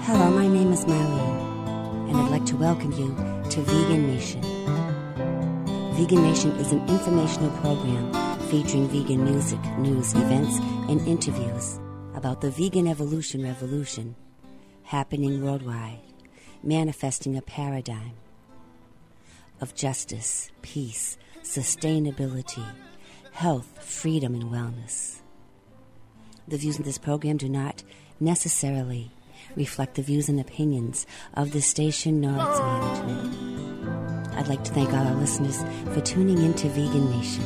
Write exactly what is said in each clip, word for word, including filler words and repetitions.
Hello, my name is Marlene, and I'd like to welcome you to Vegan Nation. Vegan Nation is an informational program featuring vegan music, news, events, and interviews about the vegan evolution revolution happening worldwide, manifesting a paradigm of justice, peace, sustainability, health, freedom, and wellness. The views in this program do not necessarily reflect the views and opinions of the station nor its management. I'd like to thank all our listeners for tuning in to Vegan Nation.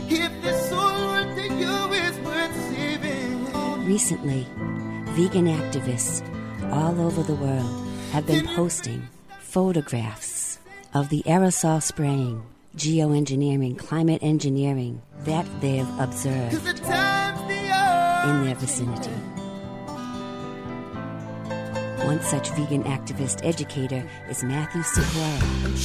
Recently, vegan activists all over the world have been posting photographs of the aerosol spraying, geoengineering, climate engineering that they've observed in their vicinity. One such vegan activist educator is Matthew Sikora,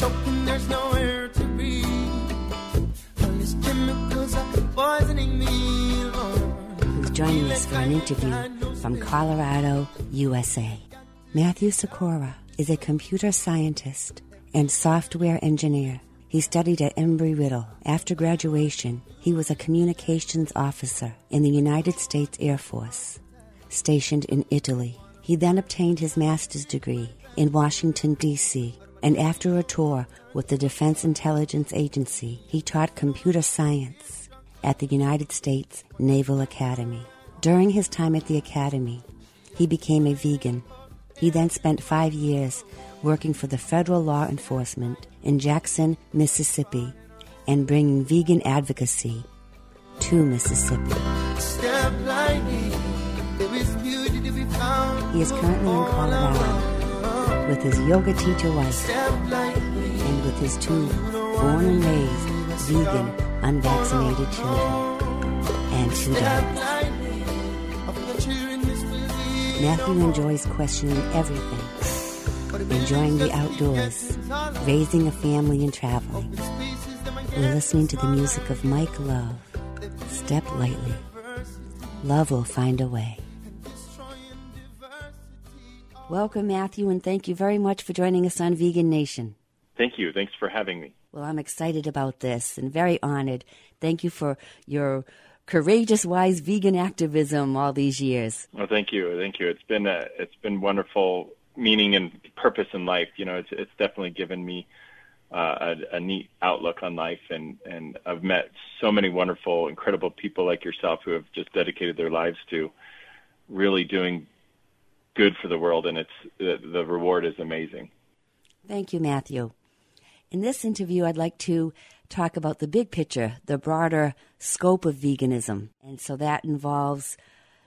who's joining us for an interview from Colorado, U S A. Matthew Sikora is a computer scientist and software engineer. He studied at Embry-Riddle. After graduation, he was a communications officer in the United States Air Force, stationed in Italy. He then obtained his master's degree in Washington, D C, and after a tour with the Defense Intelligence Agency, he taught computer science at the United States Naval Academy. During his time at the academy, he became a vegan. He then spent five years working for the federal law enforcement in Jackson, Mississippi, and bringing vegan advocacy to Mississippi. He is currently in Colorado with his yoga teacher wife and with his two born and raised vegan unvaccinated children and two dogs. Matthew enjoys questioning everything, enjoying the outdoors, raising a family, and traveling. We're listening to the music of Mike Love. Step lightly. Love will find a way. Welcome, Matthew, and thank you very much for joining us on Vegan Nation. Thank you. Thanks for having me. Well, I'm excited about this and very honored. Thank you for your courageous, wise vegan activism all these years. Well, thank you. Thank you. It's been a, it's been wonderful meaning and purpose in life. You know, it's it's definitely given me uh, a, a neat outlook on life, and, and I've met so many wonderful, incredible people like yourself who have just dedicated their lives to really doing good for the world, and it's the, the reward is amazing. Thank you, Matthew. In this interview, I'd like to talk about the big picture, the broader scope of veganism. And so that involves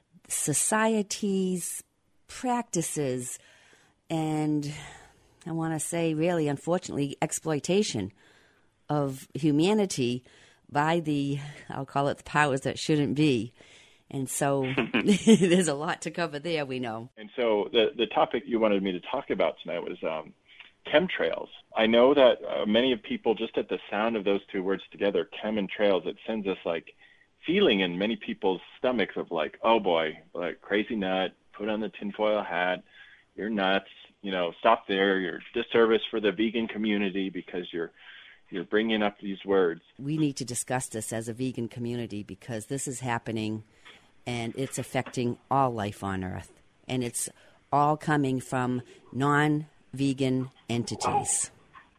societies, practices, and I want to say really, unfortunately, exploitation of humanity by the, I'll call it the powers that shouldn't be. And so there's a lot to cover there, we know. And so the, the topic you wanted me to talk about tonight was um, chemtrails. I know that uh, many of people, just at the sound of those two words together, chem and trails, it sends us like feeling in many people's stomachs of like, oh boy, like crazy nut, put on the tinfoil hat, you're nuts, you know, stop there, you're disservice for the vegan community because you're you're bringing up these words. We need to discuss this as a vegan community because this is happening and it's affecting all life on Earth. And it's all coming from non-vegan entities.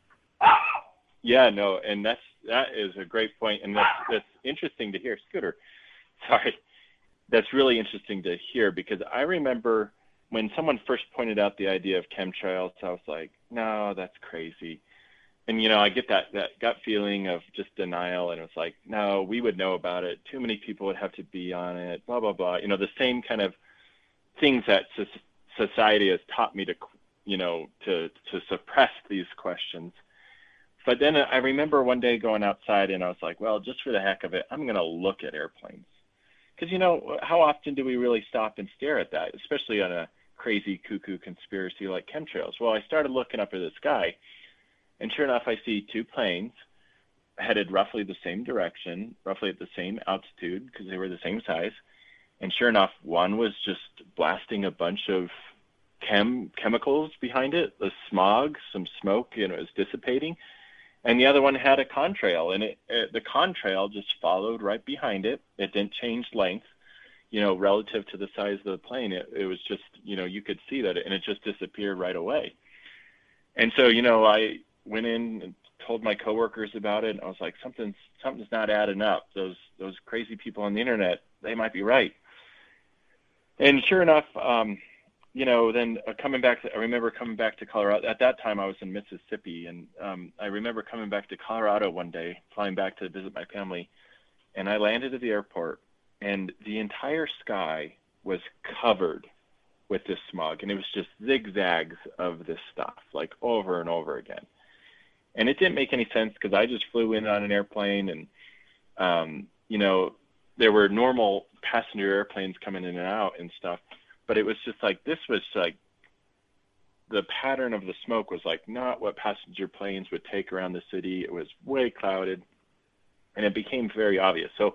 Yeah, no, and that's that is a great point, and that's that's interesting to hear. Scooter, sorry, that's really interesting to hear because I remember when someone first pointed out the idea of chemtrails, I was like, no, that's crazy. And, you know, I get that, that gut feeling of just denial, and it's like, no, we would know about it. Too many people would have to be on it, blah, blah, blah. You know, the same kind of things that society has taught me to, you know, to, to suppress these questions. But then I remember one day going outside, and I was like, well, just for the heck of it, I'm going to look at airplanes. Because, you know, how often do we really stop and stare at that, especially on a crazy cuckoo conspiracy like chemtrails? Well, I started looking up at the sky, and sure enough, I see two planes headed roughly the same direction, roughly at the same altitude, because they were the same size. And sure enough, one was just blasting a bunch of chem chemicals behind it, the smog, some smoke, you know, is dissipating. And the other one had a contrail, and it, it, the contrail just followed right behind it. It didn't change length, you know, relative to the size of the plane. It, it was just, you know, you could see that, and it just disappeared right away. And so, you know, I went in and told my coworkers about it, and I was like, something's something's not adding up. Those those crazy people on the internet, they might be right. And sure enough, um, you know, then uh, coming back, to, I remember coming back to Colorado. At that time, I was in Mississippi, and um, I remember coming back to Colorado one day, flying back to visit my family, and I landed at the airport, and the entire sky was covered with this smog, and it was just zigzags of this stuff, like over and over again. And it didn't make any sense because I just flew in on an airplane, and, um, you know, there were normal passenger airplanes coming in and out and stuff. But it was just like, this was like, the pattern of the smoke was like not what passenger planes would take around the city. It was way clouded, and it became very obvious. So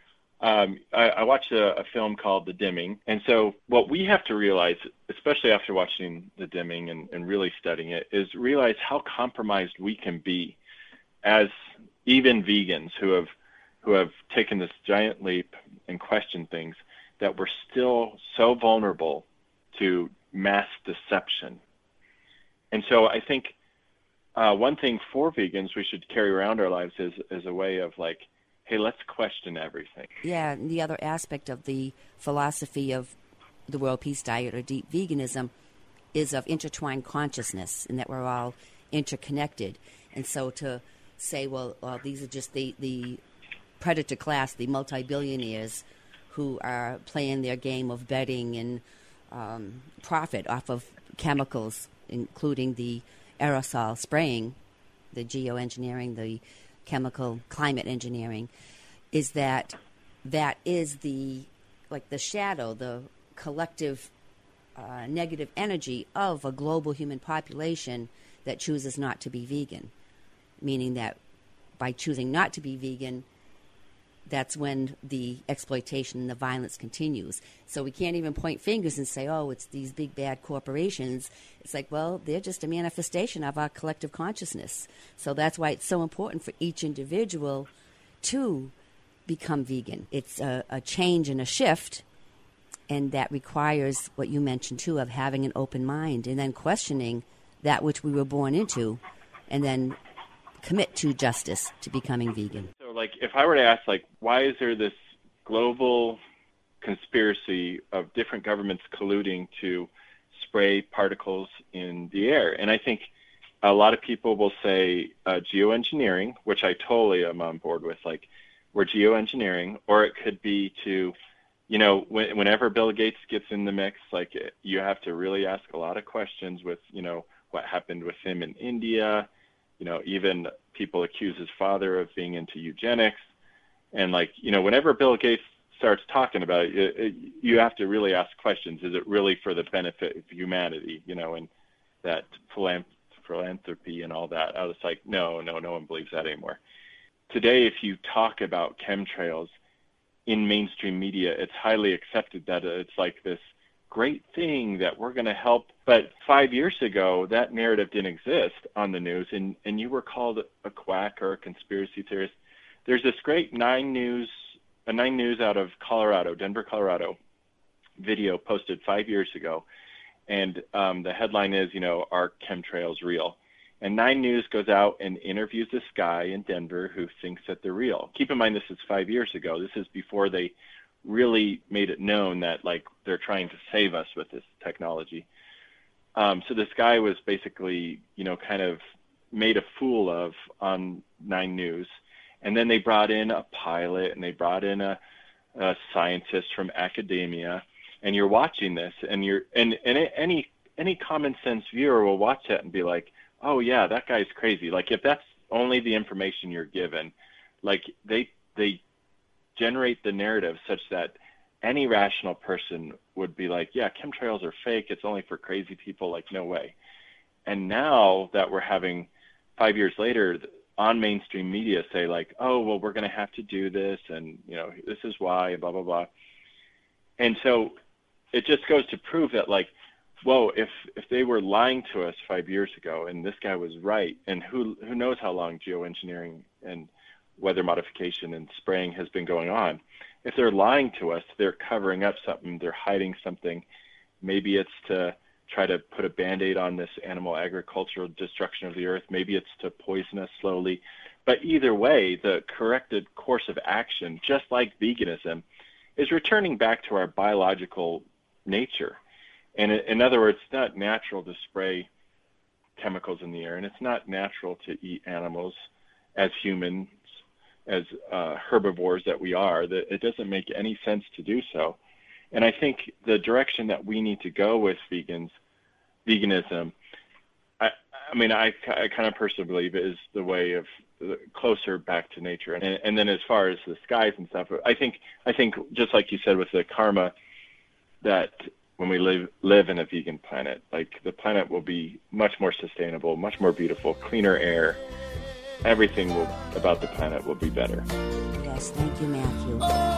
um, I, I watched a, a film called The Dimming. And so what we have to realize, especially after watching The Dimming and, and really studying it, is realize how compromised we can be as even vegans who have who have taken this giant leap and questioned things, that we're still so vulnerable to mass deception. And so I think uh, one thing for vegans we should carry around our lives is, is a way of like, hey, let's question everything. Yeah, and the other aspect of the philosophy of the World Peace Diet or deep veganism is of intertwined consciousness, and that we're all interconnected. And so to say, well, well these are just the, the predator class, the multi-billionaires who are playing their game of betting and um, profit off of chemicals, including the aerosol spraying, the geoengineering, the chemical climate engineering, is that that is the, like the shadow, the collective uh, negative energy of a global human population that chooses not to be vegan, meaning that by choosing not to be vegan, that's when the exploitation and the violence continues. So we can't even point fingers and say, oh, it's these big bad corporations. It's like, well, they're just a manifestation of our collective consciousness. So that's why it's so important for each individual to become vegan. It's a, a change and a shift, and that requires what you mentioned, too, of having an open mind and then questioning that which we were born into, and then commit to justice, to becoming vegan. So, like, if I were to ask, like, why is there this global conspiracy of different governments colluding to spray particles in the air? And I think a lot of people will say uh, geoengineering, which I totally am on board with. Like, we're geoengineering, or it could be to, you know, when, whenever Bill Gates gets in the mix, like, you have to really ask a lot of questions with, you know, what happened with him in India. You know, even people accuse his father of being into eugenics. And, like, you know, whenever Bill Gates starts talking about it, it, it, you have to really ask questions. Is it really for the benefit of humanity, you know, and that philanthropy and all that? I was like, no, no, no one believes that anymore. Today, if you talk about chemtrails in mainstream media, it's highly accepted that it's like this great thing that we're going to help. But five years ago, that narrative didn't exist on the news, and, and you were called a quack or a conspiracy theorist. There's this great Nine News, a Nine News out of Colorado, Denver, Colorado, video posted five years ago, and um, the headline is, you know, are chemtrails real? And Nine News goes out and interviews this guy in Denver who thinks that they're real. Keep in mind, this is five years ago. This is before they really made it known that, like, they're trying to save us with this technology. Um, so this guy was basically, you know, kind of made a fool of on Nine News. And then they brought in a pilot, and they brought in a, a scientist from academia. And you're watching this, and you're and, and any any common sense viewer will watch that and be like, oh yeah, that guy's crazy. Like, if that's only the information you're given, like they they generate the narrative such that any rational person would be like, yeah, chemtrails are fake. It's only for crazy people. Like, no way. And now that we're having, five years later, on mainstream media say like, oh, well, we're going to have to do this, and, you know, this is why, blah, blah, blah. And so it just goes to prove that, like, whoa, if if they were lying to us five years ago and this guy was right, and who who knows how long geoengineering and weather modification and spraying has been going on. If they're lying to us, they're covering up something, they're hiding something. Maybe it's to try to put a Band-Aid on this animal agricultural destruction of the earth. Maybe it's to poison us slowly. But either way, the corrected course of action, just like veganism, is returning back to our biological nature. And in other words, it's not natural to spray chemicals in the air, and it's not natural to eat animals as humans, as uh, herbivores that we are. That it doesn't make any sense to do so. And I think the direction that we need to go with vegans, veganism, I, I mean, I, I kind of personally believe is the way of closer back to nature. And, and then as far as the skies and stuff, I think, I think just like you said with the karma, that when we live live in a vegan planet, like the planet will be much more sustainable, much more beautiful, cleaner air. Everything will, about the planet will be better. Yes, thank you, Matthew.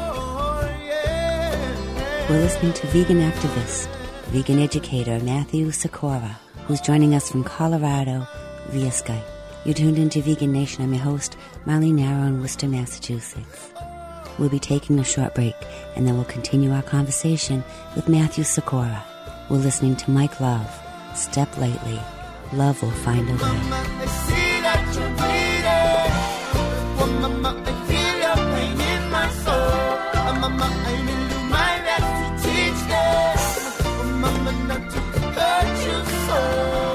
We're listening to vegan activist, vegan educator Matthew Sikora, who's joining us from Colorado via Skype. You're tuned into Vegan Nation. I'm your host, Marlene Narrow in Worcester, Massachusetts. We'll be taking a short break, and then we'll continue our conversation with Matthew Sikora. We're listening to Mike Love, Step Lightly. Love will find a way. I see that you're bleeding. Oh, mama, I feel your pain in my soul. Oh, mama, I will do my best to teach them. Oh, mama, not to hurt you so.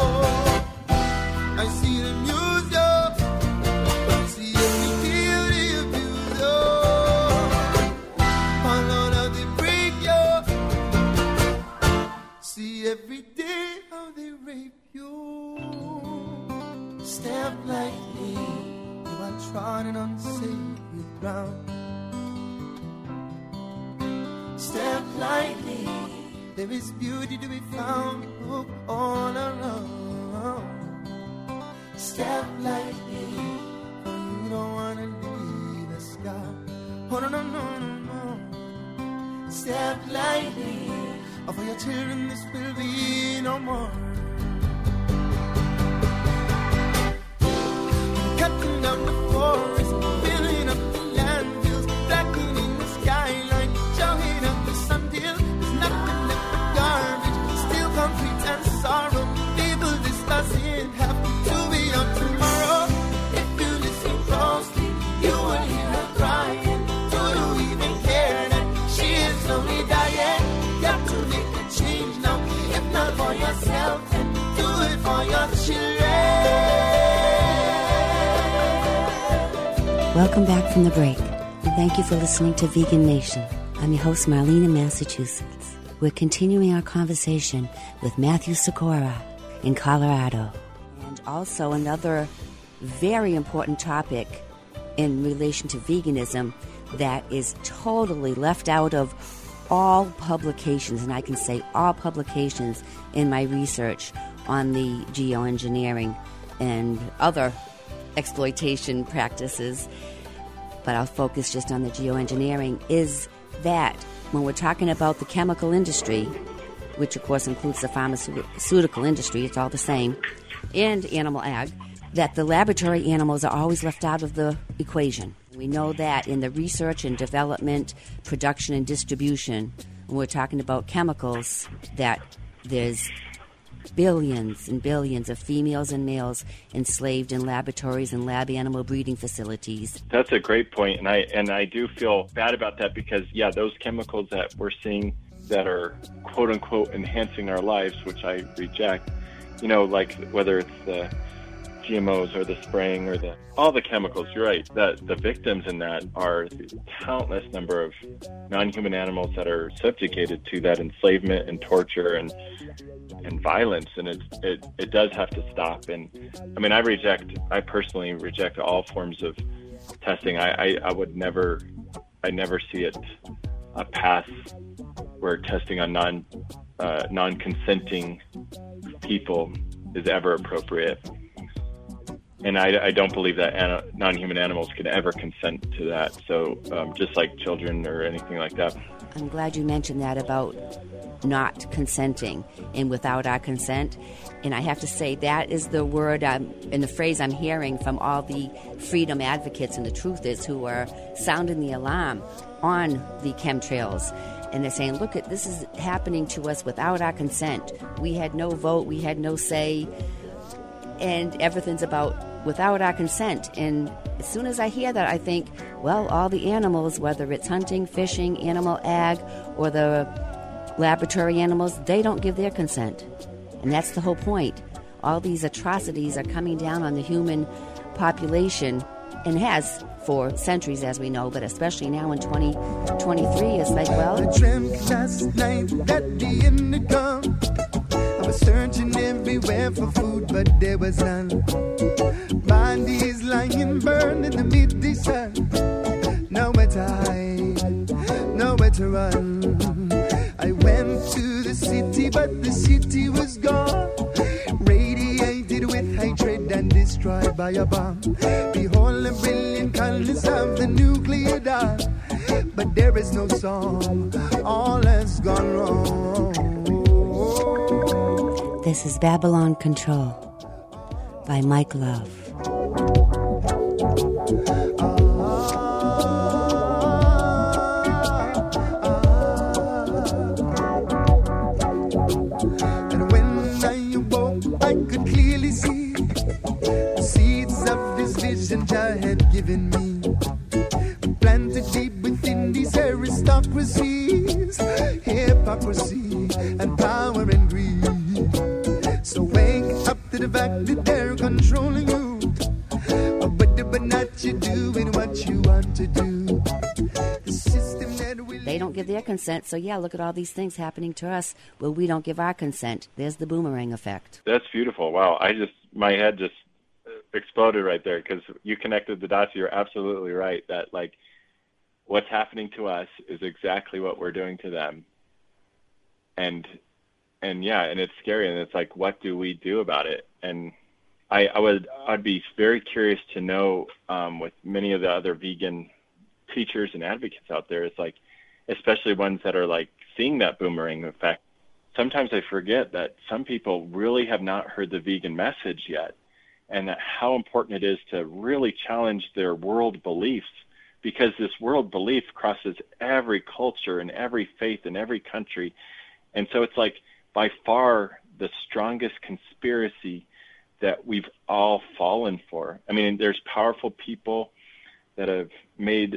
I see them use you. See every beauty abuse you. Oh, Lord, how they break you. See every day how they rape you. Step lightly, you are trodden on sacred ground. Step lightly, there is beauty to be found. Look all around. Step lightly, for you don't want to leave the sky. Oh no, no, no, no, no. Step lightly, or for your children this will be no more. Cutting down the forest, filling up the landfills, blackening the skyline, showing up the sun till there's nothing left but garbage, still concrete and sorrow. People discussing have to be on tomorrow. If you listen closely, you will hear her crying. Do you even care that she is slowly dying? Got to make a change now, if not for yourself, then do it for your children. Welcome back from the break, and thank you for listening to Vegan Nation. I'm your host, Marlene in Massachusetts. We're continuing our conversation with Matthew Sikora in Colorado. And also another very important topic in relation to veganism that is totally left out of all publications, and I can say all publications in my research on the geoengineering and other exploitation practices, but I'll focus just on the geoengineering, is that when we're talking about the chemical industry, which of course includes the pharmaceutical industry, it's all the same, and animal ag, that the laboratory animals are always left out of the equation. We know that in the research and development, production and distribution, when we're talking about chemicals, that there's billions and billions of females and males enslaved in laboratories and lab animal breeding facilities. That's a great point, and I and I do feel bad about that because, yeah, those chemicals that we're seeing that are quote-unquote enhancing our lives, which I reject, you know, like whether it's the G M Os or the spraying or the all the chemicals, you're right, that the victims in that are the countless number of non-human animals that are subjugated to that enslavement and torture and and violence, and it it it does have to stop. And I mean, I reject, I personally reject all forms of testing. I, I, I would never, I never see it a path where testing on non uh, non-consenting people is ever appropriate. And I, I don't believe that an, non-human animals could ever consent to that. So um, just like children or anything like that. I'm glad you mentioned that about not consenting and without our consent. And I have to say that is the word um, and the phrase I'm hearing from all the freedom advocates and the truthers who are sounding the alarm on the chemtrails. And they're saying, look, at this is happening to us without our consent. We had no vote, we had no say, and everything's about without our consent. And as soon as I hear that, I think, well, all the animals, whether it's hunting, fishing, animal ag, or the laboratory animals, they don't give their consent. And that's the whole point. All these atrocities are coming down on the human population, and has for centuries, as we know, but especially now in twenty twenty-three, it's like, well... I dreamt last night that the end had come. I was searching everywhere for food, but there was none. Bodies lying burned in the midday sun. Nowhere to hide, nowhere to run. I went to the city, but the city was gone. Radiated with hatred and destroyed by a bomb. Behold the brilliant colors of the nuclear dart. But there is no song, all has gone wrong. This is Babylon Control by Mike Love. And when I awoke, I could clearly see the seeds of this vision Jah had given me, planted deep within these aristocracies, hypocrisy and power and greed. So wake up to the fact that they're controlling you, but, but not you doing what you want to do. The system that we They don't give their consent, so yeah, look at all these things happening to us. Well, we don't give our consent. There's the boomerang effect. That's beautiful. Wow, I just, my head just exploded right there, because you connected the dots. You're absolutely right that, like, what's happening to us is exactly what we're doing to them. And And yeah, and it's scary, and it's like, what do we do about it? And I, I would, I'd be very curious to know, um, with many of the other vegan teachers and advocates out there, it's like, especially ones that are like seeing that boomerang effect. Sometimes I forget that some people really have not heard the vegan message yet, and that how important it is to really challenge their world beliefs, because this world belief crosses every culture and every faith in every country. And so it's like, by far the strongest conspiracy that we've all fallen for. I mean, there's powerful people that have made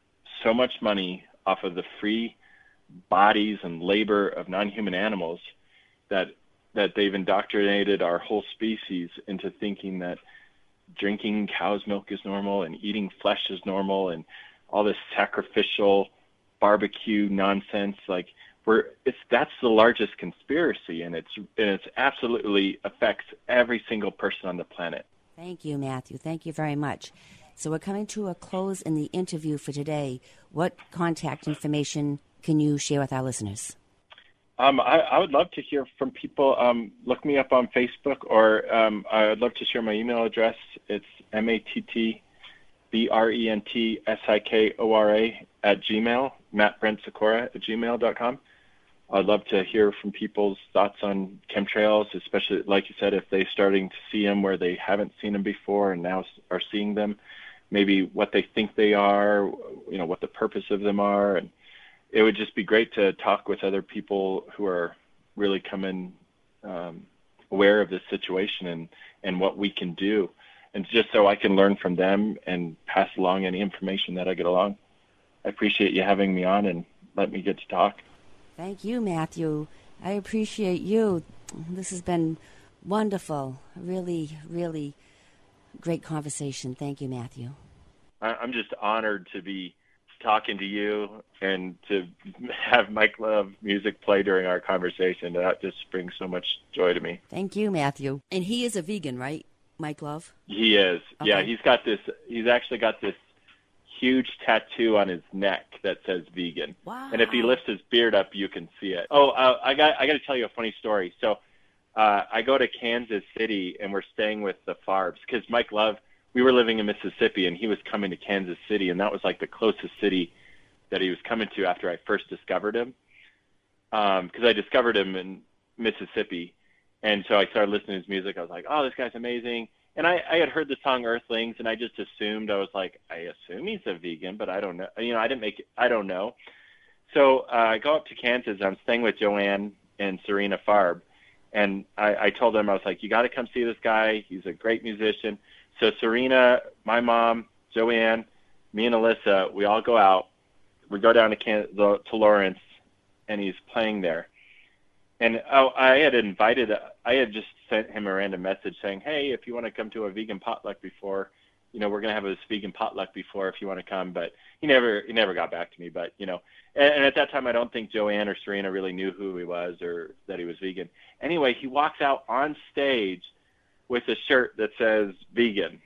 so much money off of the free bodies and labor of non-human animals that that they've indoctrinated our whole species into thinking that drinking cow's milk is normal and eating flesh is normal and all this sacrificial barbecue nonsense. Like, We're, it's that's the largest conspiracy, and it's and it's absolutely affects every single person on the planet. Thank you, Matthew. Thank you very much. So we're coming to a close in the interview for today. What contact information can you share with our listeners? Um, I, I would love to hear from people. Um, look me up on Facebook, or um, I would love to share my email address. It's M A T T B R E N T S I K O R A at Gmail, Matt Brent Sikora at gmail dot com. I'd love to hear from people's thoughts on chemtrails, especially, like you said, if they're starting to see them where they haven't seen them before and now are seeing them, maybe what they think they are, you know, what the purpose of them are. And it would just be great to talk with other people who are really coming um, aware of this situation and, and what we can do. And just so I can learn from them and pass along any information that I get along. I appreciate you having me on and let me get to talk. Thank you, Matthew. I appreciate you. This has been wonderful. Really, really great conversation. Thank you, Matthew. I'm just honored to be talking to you and to have Mike Love music play during our conversation. That just brings so much joy to me. Thank you, Matthew. And he is a vegan, right, Mike Love? He is. Okay. Yeah, he's got this, he's actually got this huge tattoo on his neck that says vegan. Wow. And if he lifts his beard up, you can see it. Oh, uh, I got I got to tell you a funny story. So uh, I go to Kansas City and we're staying with the Farbs because Mike Love, we were living in Mississippi and he was coming to Kansas City, and that was like the closest city that he was coming to after I first discovered him. Um, cause I discovered him in Mississippi. And so I started listening to his music. I was like, oh, this guy's amazing. And I, I had heard the song Earthlings, and I just assumed, I was like, I assume he's a vegan, but I don't know. You know, I didn't make it, I don't know. So uh, I go up to Kansas. I'm staying with Joanne and Serena Farb. And I, I told them, I was like, you got to come see this guy. He's a great musician. So Serena, my mom, Joanne, me and Alyssa, we all go out. We go down to, Can- to Lawrence, and he's playing there. And oh, I had invited, I had just sent him a random message saying, hey, if you want to come to a vegan potluck before, you know, we're going to have a vegan potluck before if you want to come. But he never, he never got back to me. But, you know, and, and at that time, I don't think Joanne or Serena really knew who he was or that he was vegan. Anyway, he walks out on stage with a shirt that says vegan.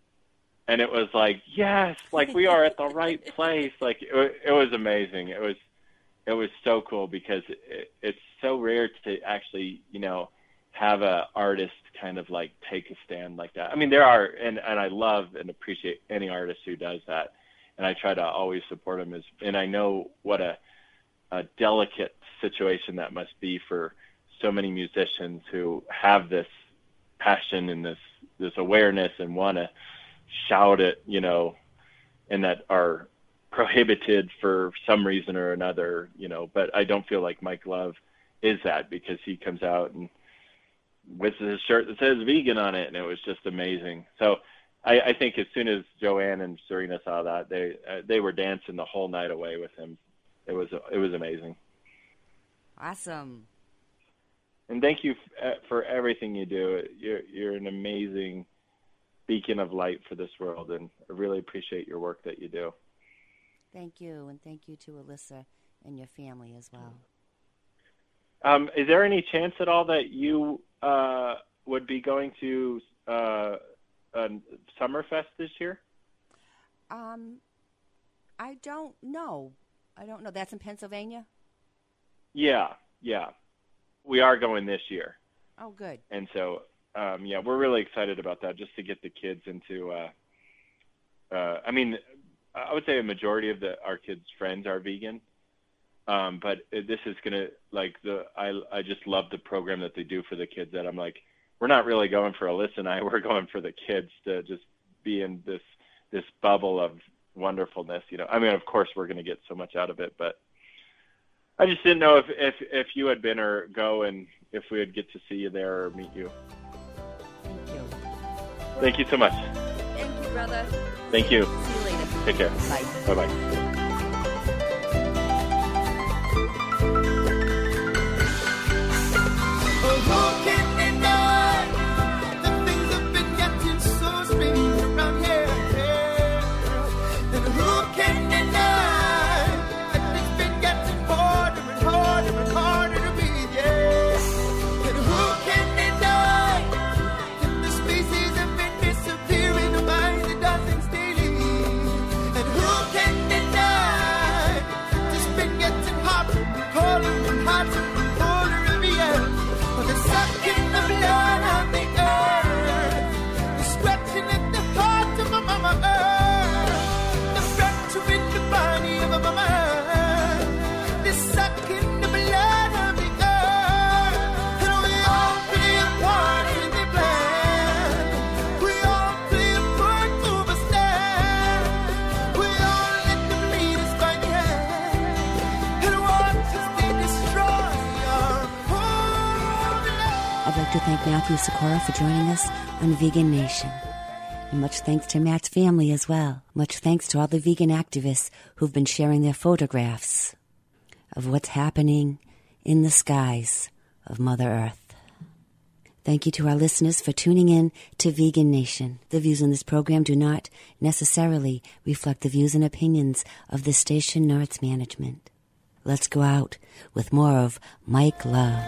And it was like, yes, like we are at the right place. Like it, it was amazing. It was, it was so cool because it, it's so rare to actually, you know, have a artist kind of like take a stand like that. I mean, there are, and, and I love and appreciate any artist who does that. And I try to always support them. As, and I know what a, a delicate situation that must be for so many musicians who have this passion and this, this awareness and want to shout it, you know, and that are prohibited for some reason or another, you know, but I don't feel like Mike Love is that because he comes out and with his shirt that says vegan on it, and it was just amazing. So I, I think as soon as Joanne and Serena saw that, they uh, they were dancing the whole night away with him. It was it was amazing. Awesome. And thank you f- for everything you do. You're you're an amazing beacon of light for this world, and I really appreciate your work that you do. Thank you, and thank you to Alyssa and your family as well. Um, is there any chance at all that you uh, would be going to uh, uh, Summerfest this year? Um, I don't know. I don't know. That's in Pennsylvania? Yeah, yeah. We are going this year. Oh, good. And so, um, yeah, we're really excited about that, just to get the kids into, uh, uh, I mean, I would say a majority of the our kids' friends are vegan. Um, but this is going to, like, the I, I just love the program that they do for the kids that I'm like, we're not really going for Alyssa and I, we're going for the kids to just be in this this bubble of wonderfulness, you know. I mean, of course, we're going to get so much out of it, but I just didn't know if, if, if you had been or go and if we would get to see you there or meet you. Thank you. Thank you so much. Thank you, brother. Thank you. See you later. Take care. Bye. Bye-bye. Who can deny that things have been getting so strange around here? And who can deny that it's been getting harder and harder and harder to breathe? Yeah. And who can deny that the species have been disappearing by the dozens daily? And who can deny that it's been getting hotter and colder and hotter and colder every year? Sucking the blood of the earth, the scratching at the heart of a mama earth, the fracture in the body of a mama earth, the sucking the blood of the earth, and we all play a part in the plan, we all play a part to overstand, we all let them lead us by hand, and watch as they destroy our home. I'd like to thank Matthew Sikora for joining us on Vegan Nation. And much thanks to Matt's family as well. Much thanks to all the vegan activists who've been sharing their photographs of what's happening in the skies of Mother Earth. Thank you to our listeners for tuning in to Vegan Nation. The views in this program do not necessarily reflect the views and opinions of this station nor its management. Let's go out with more of Mike Love.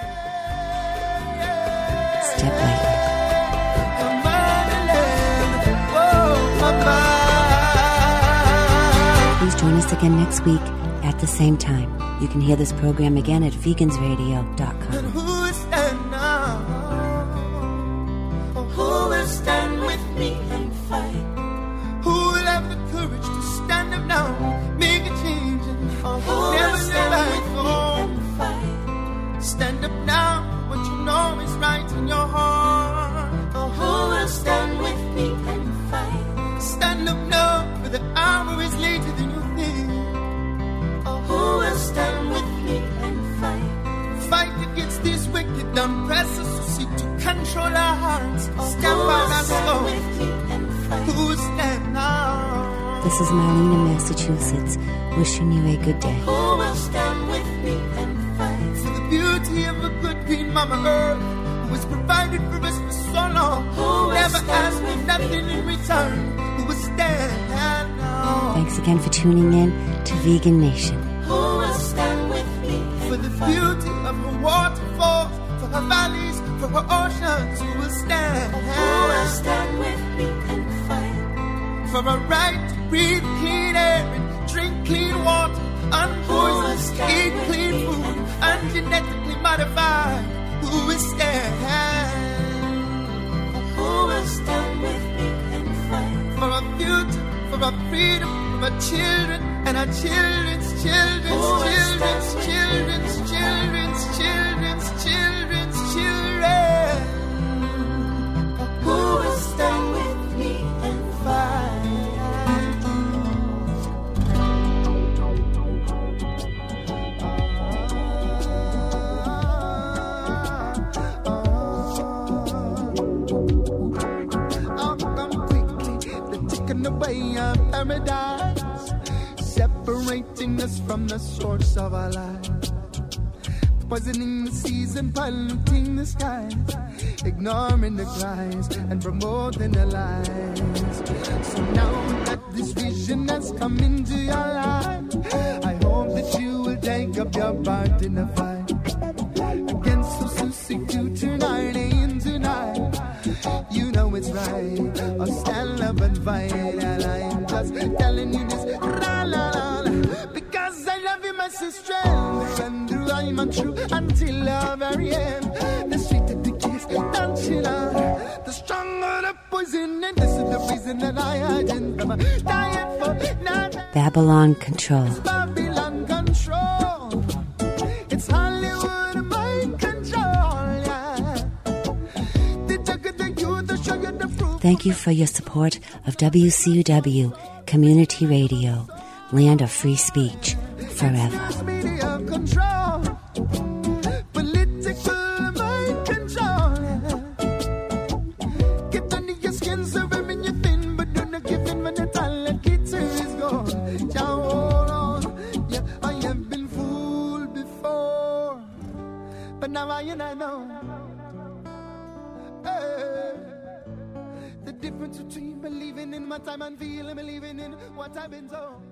Step lightly. Please join us again next week at the same time. You can hear this program again at vegans radio dot com. And who is that now? will stand with me and fight? Who will have the courage to stand up now, make a change, and oh, who never will stand with me and fight? Stand up now for what you know is right in your heart. Oh, who will stand with me and fight? Stand up now, for the hour is later than you think. Oh, who will stand with me and fight? Fight against these wicked oppressors who seek to control our hearts. Oh, stand by our soul. Who will stand now? This is Marlene in Massachusetts, wishing you a good day. Who will stand with me and fight? For the beauty of a good Queen Mama Earth, who has provided for us for so long, who never asked for nothing in return. Who will stand now? Thanks again for tuning in to Vegan Nation. Who will stand with me for the beauty of her waterfalls, for her valleys, for her oceans? Who will stand? Who will stand with me and fight? For a right to breathe clean air and drink clean water, unpoisoned, eat clean food, ungenetically modified. Who will stand? Who will stand with me and fight? For our future, for our freedom, for our children and our children's children's children's children's children's children's children's children. Who will stand with me and fight? Away our paradise, separating us from the source of our life, poisoning the seas and polluting the skies, ignoring the cries and promoting the lies. So now that this vision has come into your life, I hope that you will take up your part in the fight against those who seek to turn our day into night. You know it's right, or stand up and fight. And I'm just telling you this, la la la, because I love you, my sister. And through I'm untrue until the very end. The sweeter the kiss, don't you know? The stronger the poison, and this is the reason that I hadn't come dying for nothing. Babylon Control. It's Babylon Control. It's Hollywood mind control, yeah. Thank you for your support of W C U W Community Radio, land of free speech, forever. But now I and I know hey, the difference between believing in what I'm feeling and believing in what I've been told.